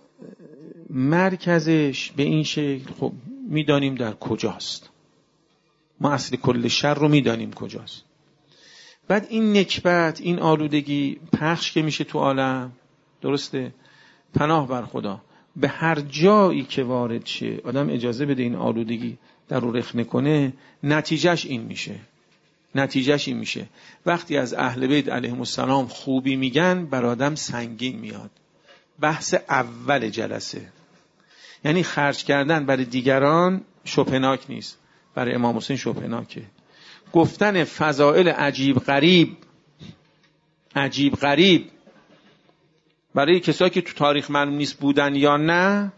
مرکزش به این شکل، خب میدانیم در کجاست، ما اصل کل شر رو میدانیم کجاست. بعد این نکبت، این آلودگی پخش که میشه تو عالم، درسته؟ پناه بر خدا، به هر جایی که وارد شه آدم اجازه بده این آلودگی در رو رخنه کنه، نتیجهش این میشه نتیجهش این میشه وقتی از اهل بیت علیهم السلام خوبی میگن بر آدم سنگین میاد. بحث اول جلسه، یعنی خرج کردن برای دیگران شپناک نیست، برای امام حسین شپناکه. گفتن فضائل عجیب غریب عجیب غریب برای کسایی که تو تاریخ معلوم نیست بودن یا نه،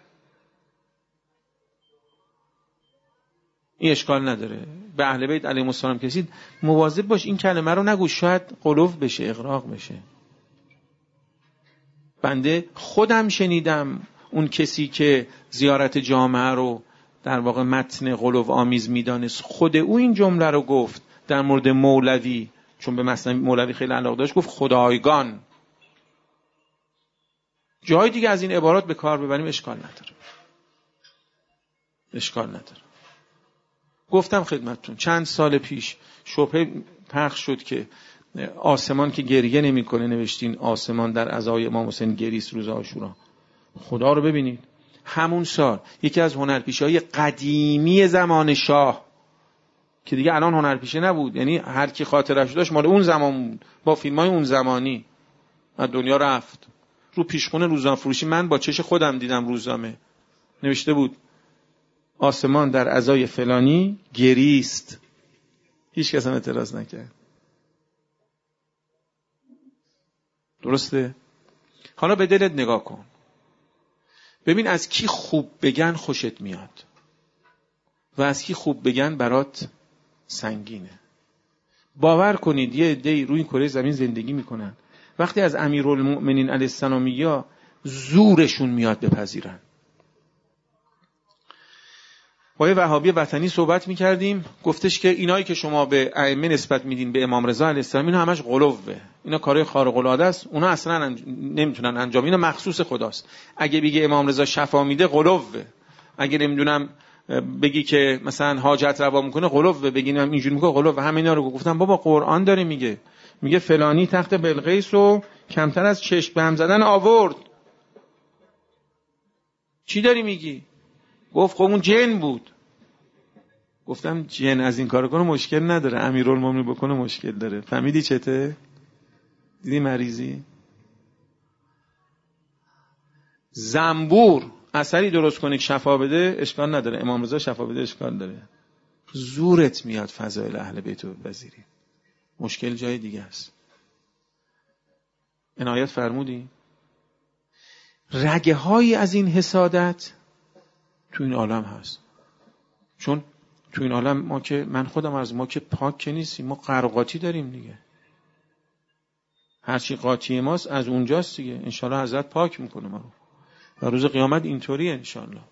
این اشکال نداره. به اهل بیت علیهم السلام کسید مواظب باش این کلمه رو نگو، شاید قلوف بشه، اغراق بشه. بنده خودم شنیدم اون کسی که زیارت جامعه رو در واقع متن قلوف آمیز میدانست، خود او این جمله رو گفت در مورد مولوی، چون به مثلا مولوی خیلی علاقه داشت، گفت خدایگان. جای دیگه از این عبارات به کار ببریم اشکال نداره اشکال نداره گفتم خدمتتون چند سال پیش شبهه پخش شد که آسمان که گریه نمیکنه، نوشتین آسمان در عزای امام حسین گریست روز عاشورا. خدا رو ببینید، همون سال یکی از هنرپیشه‌های قدیمی زمان شاه که دیگه الان هنرپیشه نبود، یعنی هر کی خاطرش داشت مال اون زمان بود، با فیلمای اون زمانی از دنیا رفت. رو پیشخونه روزنامه فروشی من با چش خودم دیدم روزنامه نوشته بود آسمان در عزای فلانی گریست. هیچ کس هم اعتراض نکرد. درسته؟ حالا به دلت نگاه کن، ببین از کی خوب بگن خوشت میاد و از کی خوب بگن برات سنگینه. باور کنید یه عده‌ای روی این کره زمین زندگی میکنن، وقتی از امیرالمؤمنین علیه السلام زورشون میاد بپذیرن. با یه وهابی وطنی صحبت میکردیم، گفتش که اینایی که شما به ائمه نسبت میدین، به امام رضا علیه السلام، اینا همش غلوه، اینا کارهای خارق العاده است، اونا اصلا انج... نمیتونن انجام، اینا مخصوص خداست. اگه بگی امام رضا شفا میده غلوه، اگه نمیدونم بگی که مثلا حاجت روا میکنه غلوه، بگی اینجوری میکنه غلوه. همه اینا رو گفتم بابا قرآن داره میگه، میگه فلانی تخت بلقیس رو کمتر از چشم به هم زدن آورد. چی داری میگی؟ گفت خب اون جن بود. گفتم جن از این کار کنه مشکل نداره، امیرالمومنین بکنه مشکل داره. فهمیدی چته؟ دیدی مریضی؟ زنبور اثری درست کنه که شفا بده اشکال نداره، امام رضا شفا بده اشکال داره. زورت میاد فضایل اهل بیت رو بپذیری، مشکل جای دیگه است. عنایت فرمودی؟ رگه هایی از این حسادت تو این عالم هست. چون تو این عالم ما که من خودم از ما که پاک که نیستیم، ما قرقاتی داریم دیگه. هرچی قاطی ماست از اونجاست دیگه. انشالله حضرت پاک میکنه ما رو و روز قیامت اینطوریه انشالله.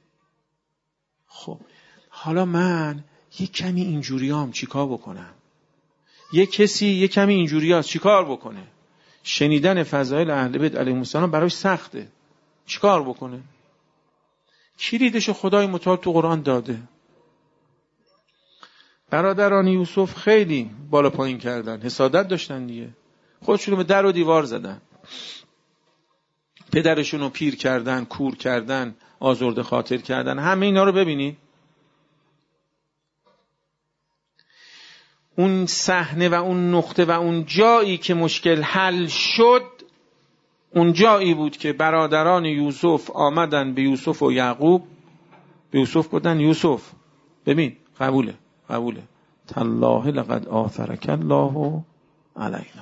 خب حالا من یک کمی اینجوریام چیکار بکنم؟ یک کسی یک کمی اینجوریاست چیکار بکنه؟ شنیدن فضایل اهل بیت علیهم السلام براش سخته. چیکار بکنه؟ کلیدشو خدای متعال تو قرآن داده. برادران یوسف خیلی بالا پایین کردن، حسادت داشتن دیگه، خودشونو به در و دیوار زدن، پدرشونو پیر کردن، کور کردن، آزرده خاطر کردن. همه اینا رو ببینید. اون صحنه و اون نقطه و اون جایی که مشکل حل شد، اون جایی بود که برادران یوسف آمدن به یوسف و یعقوب، به یوسف گفتن یوسف ببین قبوله قبوله تالله لقد آثرک الله علینا.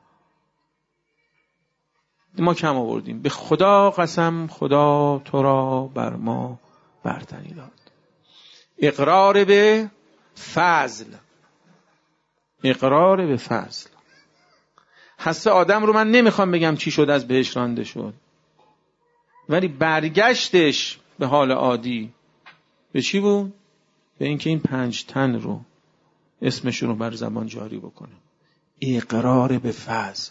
ما کم آوردیم، به خدا قسم خدا تو را بر ما برتری داد. اقرار به فضل، اقرار به فضل. حس آدم رو من نمیخوام بگم چی شد از بهش رانده شد، ولی برگشتش به حال عادی به چی بود؟ به اینکه این پنج تن رو اسمشون رو بر زبان جاری بکنه. اقرار به فضل،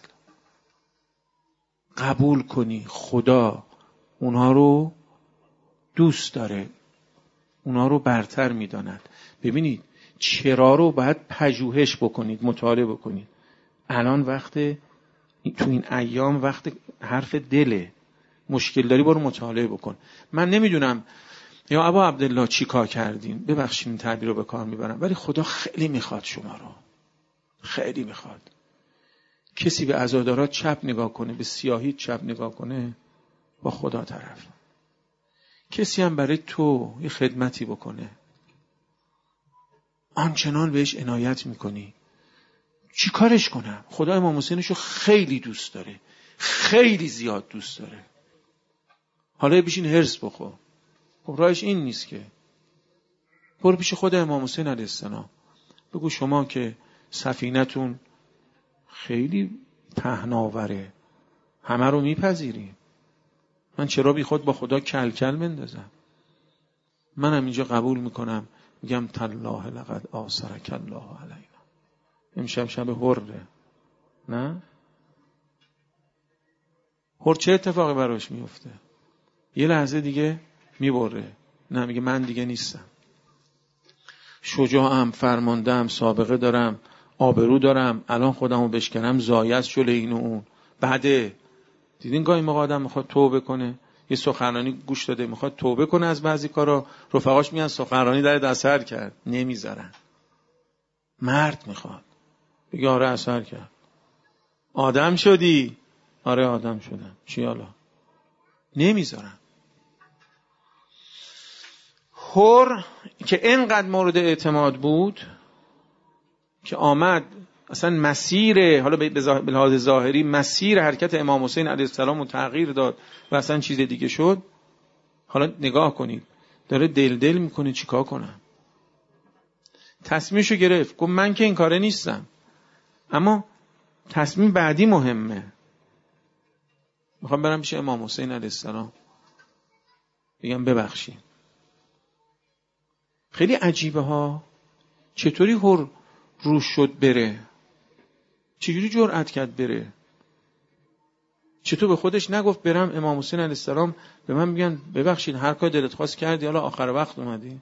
قبول کنی خدا اونها رو دوست داره، اونها رو برتر میداند. ببینید چرا رو باید پژوهش بکنید، مطالعه بکنید. الان وقت تو این ایام وقت حرف دله، مشکل داری برو مطالعه بکن. من نمیدونم یا ابا عبدالله چی کار کردین، ببخشید این تعبیر رو به کار میبرم، ولی خدا خیلی میخواد شما رو، خیلی میخواد. کسی به عزادارات چپ نگاه کنه، به سیاهی چپ نگاه کنه، با خدا طرف. کسی هم برای تو یه خدمتی بکنه، آنچنان بهش عنایت میکنی، چی کارش کنم؟ خدا امام حسینشو خیلی دوست داره، خیلی زیاد دوست داره. حالا بشین هرس بخور. خب راهش این نیست که برو پیش خود امام حسین علیه السلام بگو شما که سفینتون خیلی پهناوره، همه رو میپذیریم، من چرا بی خود با خدا کل کل مندازم؟ منم اینجا قبول میکنم، میگم تالله لقد آثرک الله علینا. امشب شب حره، نه؟ حر چه اتفاقی براش میفته؟ یه لحظه دیگه میبره، نه میگه من دیگه نیستم، شجاعم، فرماندم، سابقه دارم، آبرو دارم، الان خودمو بشکنم زایه است جلوی این و اون. بعده دیدین گاهی موقع آدم میخواد توبه کنه، یه سخنرانی گوش داده میخواد توبه کنه از بعضی کارا، رفقاش میان سخنرانی در اثر کرد، نمیذارن. مرد میخواد بگه آره اثر کرد. آدم شدی؟ آره آدم شدم. چی حالا؟ نمیذارن. حر که اینقدر مورد اعتماد بود که آمد اصلا مسیر، حالا به لحاظ ظاهری مسیر حرکت امام حسین علیه السلام رو تغییر داد و اصلا چیز دیگه شد. حالا نگاه کنید داره دل دل میکنه چیکار کنم. تصمیمشو گرفت، گفت من که این کاره نیستم، اما تصمیم بعدی مهمه. میخوام برم پیش امام حسین علیه السلام بگم ببخشید. خیلی عجیبه ها، چطوری هر روش شد بره؟ چجوری جرأت کرد بره؟ چطور به خودش نگفت برم امام حسین علیه السلام به من میگن ببخشید هر کار دلت خواست کردی، حالا آخر وقت اومدی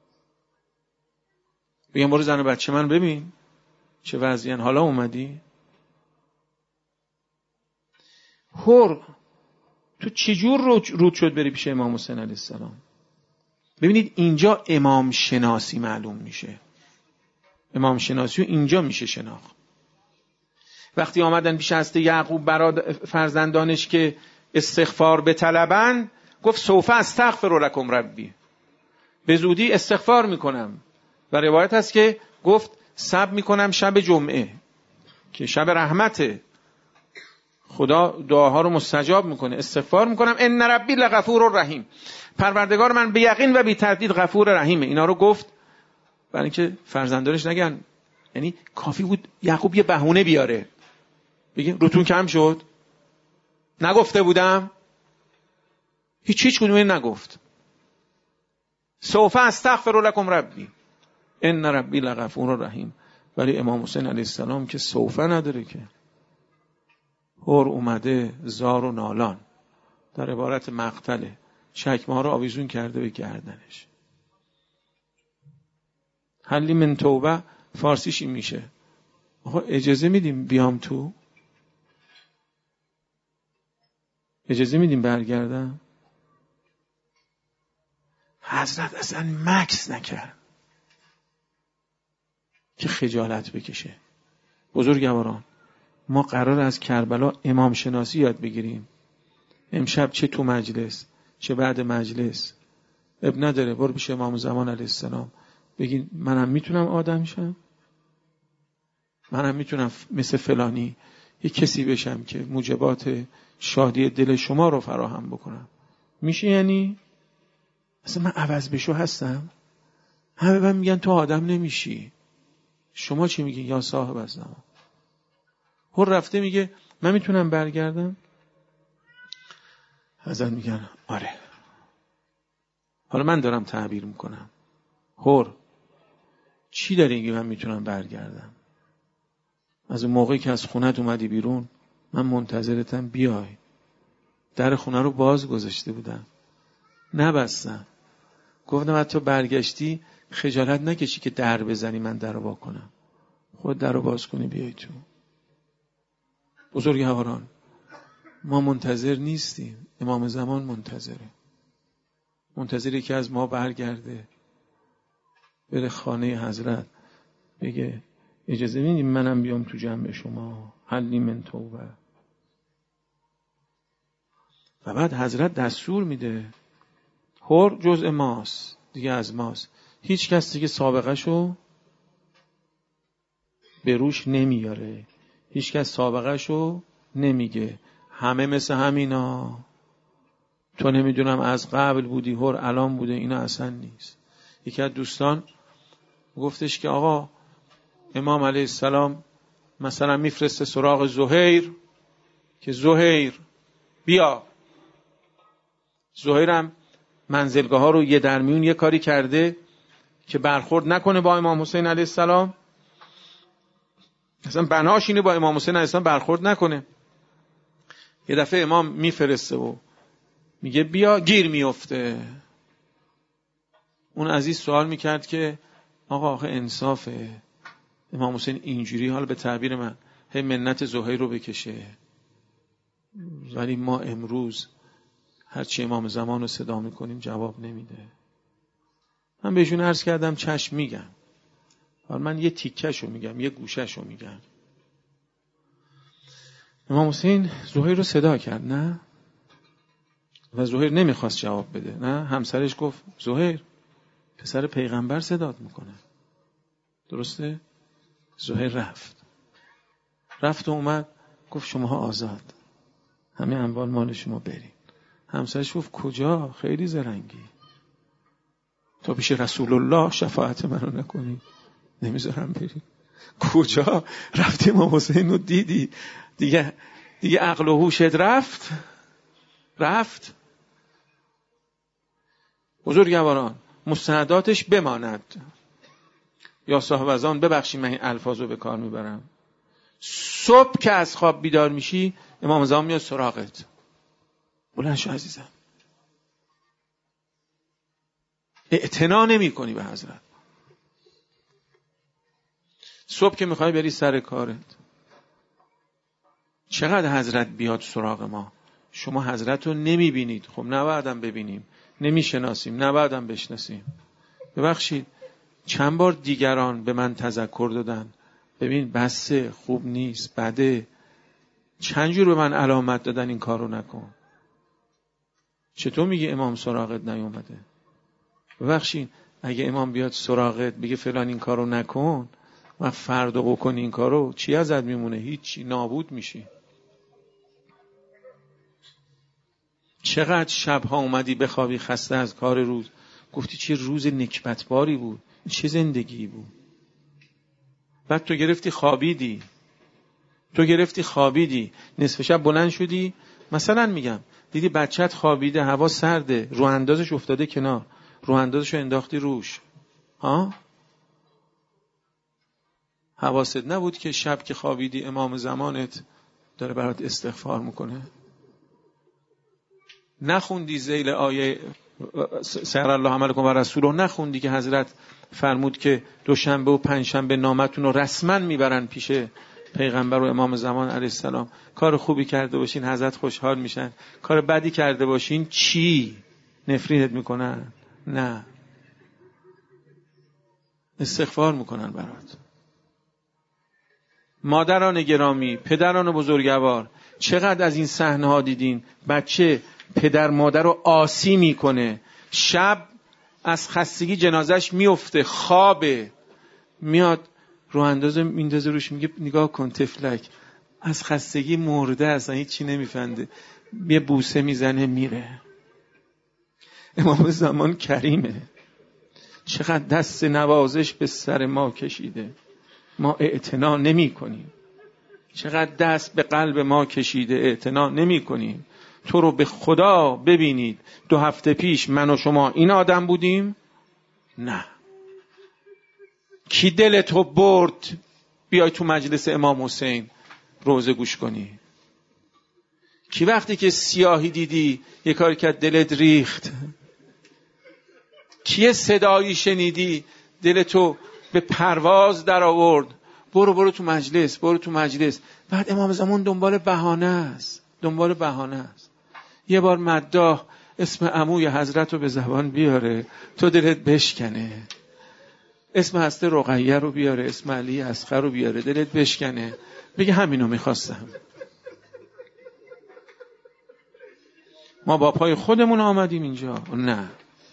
بگم برو زن و بچه من ببین چه وضعیان، حالا اومدی؟ هر تو چجور رود شد بری پیش امام حسین علیه السلام؟ ببینید اینجا امام شناسی معلوم میشه. امام شناسی و اینجا میشه شناخت. وقتی آمدن پیش حضرت یعقوب برادر فرزندانش که استغفار بطلبن، گفت سوف استغفر لکم ربی، به زودی استغفار میکنم. و روایت هست که گفت صبر میکنم شب جمعه که شب رحمته، خدا دعاها رو مستجاب میکنه، استغفار میکنم. ان ربی لغفور رحیم، پروردگار من به یقین و بی تردید غفور رحیمه. اینا رو گفت برای اینکه فرزندانش نگن، یعنی کافی بود یعقوب یه بهونه بیاره بگه روتون کم شد، نگفته بودم، هیچ هیچ کدوم نگفت. سوف استغفر لکم ربی ان ربی لغفور رحیم. ولی امام حسین علیه السلام که سوف نداره، که هر اومده زار و نالان، در عبارت مقتله، چکمه ها رو آویزون کرده به گردنش. حلی من توبه فارسیش این میشه آقا اجازه میدیم بیام تو؟ اجازه میدیم برگردم؟ حضرت اصلا مکس نکرد که خجالت بکشه. بزرگواران، ما قرار از کربلا امام شناسی یاد بگیریم. امشب چه تو مجلس چه بعد مجلس اب نداره، برو پیش امام زمان علیه السلام بگین منم میتونم آدم شم، منم میتونم مثل فلانی یک کسی بشم که موجبات شادی دل شما رو فراهم بکنم. میشه؟ یعنی اصلا من عوض بشو هستم؟ همه من میگن تو آدم نمیشی. شما چی میگی؟ یا صاحب از زمان. هر رفته میگه من میتونم برگردم؟ حضرت میگن آره. حالا من دارم تعبیر میکنم. هر چی داری میگی من میتونم برگردم؟ از اون موقعی که از خونت اومدی بیرون من منتظرتم بیای. در خونه رو باز گذاشته بودم، نبستم. گفتم حتی برگشتی خجالت نکشی که در بزنی من در رو با کنم، خود در رو باز کنی بیای تو. بزرگواران، ما منتظر نیستیم، امام زمان منتظره. منتظری که از ما برگرده بره خانه حضرت بگه اجازه میدیم منم بیام تو جمع شما، حلی من توبه. و بعد حضرت دستور میده هر جزء ماست دیگه، از ماست، هیچ کس دیگه سابقه شو به روش نمیاره، هیچ کس سابقه شو نمیگه، همه مثل همینا، تو نمیدونم از قبل بودی هر الان بوده، اینا اصلا نیست. یکی از دوستان گفتش که آقا امام علیه السلام مثلا میفرسته سراغ زهیر که زهیر بیا. زهیرم منزلگاه ها رو یه درمیون یه کاری کرده که برخورد نکنه با امام حسین علیه السلام، اصلا بناش اینه با امام حسین علیه السلام برخورد نکنه. یه دفعه امام میفرسته و میگه بیا، گیر میفته. اون عزیز سوال میکرد که آقا آخه انصافه امام حسین اینجوری حال به تعبیر من هی منت زهیر رو بکشه، ولی ما امروز هرچی امام زمان رو صدا میکنیم جواب نمیده. من بهشون عرض کردم چشم میگم، حالا من یه تیکش رو میگم، یه گوشش رو میگم. امام حسین زهیر رو صدا کرد نه؟ و زهیر نمیخواست جواب بده نه؟ همسرش گفت زهیر پسر پیغمبر صدات میکنه، درسته؟ زهیر رفت رفت و اومد گفت شماها آزاد، همه اموال مال شما برین. همسرش گفت کجا؟ خیلی زرنگی، تا پیش رسول الله شفاعت منو نکنی نمیذارم بری. کجا؟ رفتی امام حسین رو دیدی دیگه، دیگه عقل و هوشت رفت رفت. بزرگواران، مستنداتش بماند. یا صاحب از آن ببخشید من این الفاظو به کار میبرم. صبح که از خواب بیدار میشی امام زمان میاد سراغت، بلند شو عزیزم، اعتنا نمی کنی به حضرت. صبح که میخوای بری سر کارت، چقدر حضرت بیاد سراغ ما شما حضرت رو نمیبینید. خب نبایدم ببینیم، نمیشناسیم، نبایدم بشناسیم. ببخشید چند بار دیگران به من تذکر دادن ببین بسه، خوب نیست، بده. چند جور به من علامت دادن این کارو نکن. چطور میگه امام سراغت نیومده؟ ببخشید اگه امام بیاد سراغت بگه فلان این کارو نکن و فردا بکنی این کارو، چی ازت میمونه؟ هیچی، نابود میشی. چقدر شبها اومدی بخوابی خسته از کار روز، گفتی چه روز نکبتباری بود، چه زندگی بود. بعد تو گرفتی خوابیدی تو گرفتی خوابیدی نصف شب بلند شدی، مثلا میگم دیدی بچت خوابیده، هوا سرده، رو اندازش افتاده کنار، رو اندازشو انداختی روش. ها؟ حواست نبود که شب که خوابیدی امام زمانت داره برات استغفار میکنه؟ نخوندی ذیل آیه سر الله عملکم و رسوله، نخوندی که حضرت فرمود که دوشنبه و پنجشنبه نامتون رو رسما میبرن پیش پیغمبر و امام زمان علیه السلام؟ کار خوبی کرده باشین حضرت خوشحال میشن، کار بدی کرده باشین چی؟ نفرینت میکنن؟ نه، استغفار میکنن برات. مادران گرامی، پدران بزرگوار، چقدر از این صحنه ها دیدین؟ بچه پدر مادر رو آسی میکنه، شب از خستگی جنازش میفته، خوابه، میاد رو اندازه میندازه روش، میگه نگاه کن تفلک از خستگی مرده، اصلا هیچ چی نمیفهمه، یه بوسه میزنه میره. امام زمان کریمه، چقدر دست نوازش به سر ما کشیده، ما اعتنا نمی کنیم. چقدر دست به قلب ما کشیده، اعتنا نمی کنیم. تو رو به خدا ببینید، دو هفته پیش من و شما این آدم بودیم؟ نه. کی دل تو برد بیای تو مجلس امام حسین روزه گوش کنی؟ کی وقتی که سیاهی دیدی یه کاری که دلت ریخت؟ کی صدایی شنیدی دل تو به پرواز در آورد؟ برو برو تو مجلس، برو تو مجلس. بعد امام زمان دنبال بهانه است، دنبال بهانه است. یه بار مداح اسم عموی حضرت رو به زبان بیاره تو دلت بشکنه، اسم هسته رقیه رو بیاره، اسم علی اصغر رو بیاره، دلت بشکنه، بگه همینو میخواستم. ما با پای خودمون آمدیم اینجا؟ نه.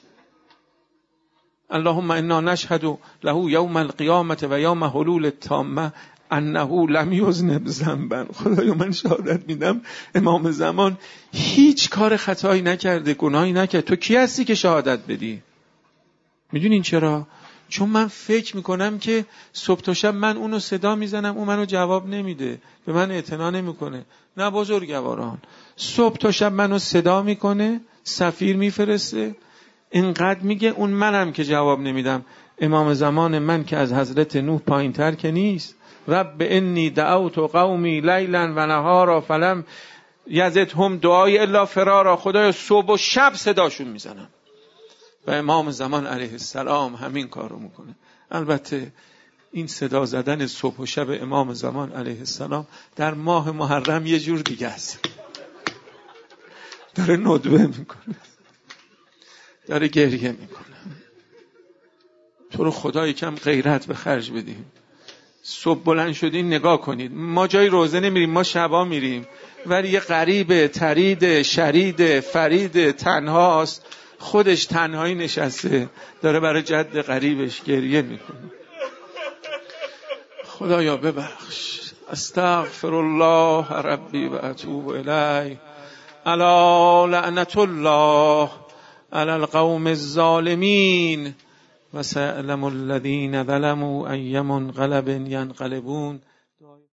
اللهم انا نشهد له یوم القیامت و یوم حلول التامه انه لم یذنب ذنبا. خدایا من شهادت میدم امام زمان هیچ کار خطایی نکرده، گناهی نکرد. تو کی هستی که شهادت بدی؟ میدونین چرا؟ چون من فکر میکنم که صبح تا شب من اونو صدا میزنم، اون منو جواب نمیده، به من اعتنا نمیکنه. نه بزرگواران، صبح تا شب منو صدا میکنه، سفیر میفرسته، اینقدر میگه اون منم که جواب نمیدم. امام زمان من که از حضرت نوح پایین تر که نیست. رب انی دعوت قومی لیلا و نهارا فلم یزدهم دعای الا فرارا. خدایا صبح و شب صداشون میزنم. و امام زمان علیه السلام همین کارو میکنه. البته این صدا زدن صبح و شب امام زمان علیه السلام در ماه محرم یه جور دیگه است. داره ندبه میکنه، داره گریه میکنه. تو رو خدا یکم غیرت به خرج بدیم. صبح بلند شدین نگاه کنید، ما جای روزه نمیریم، ما شبا میریم، ولی یه غریبه، ترید، شرید، فرید تنهاست، خودش تنهایی نشسته، داره برای جد غریبش گریه میکنه. خدایا ببخش. استغفر الله ربی و اتوب الیه. الا لعنت الله علی القوم الظالمین و سيعلم الذين ظلموا أي منقلب ينقلبون.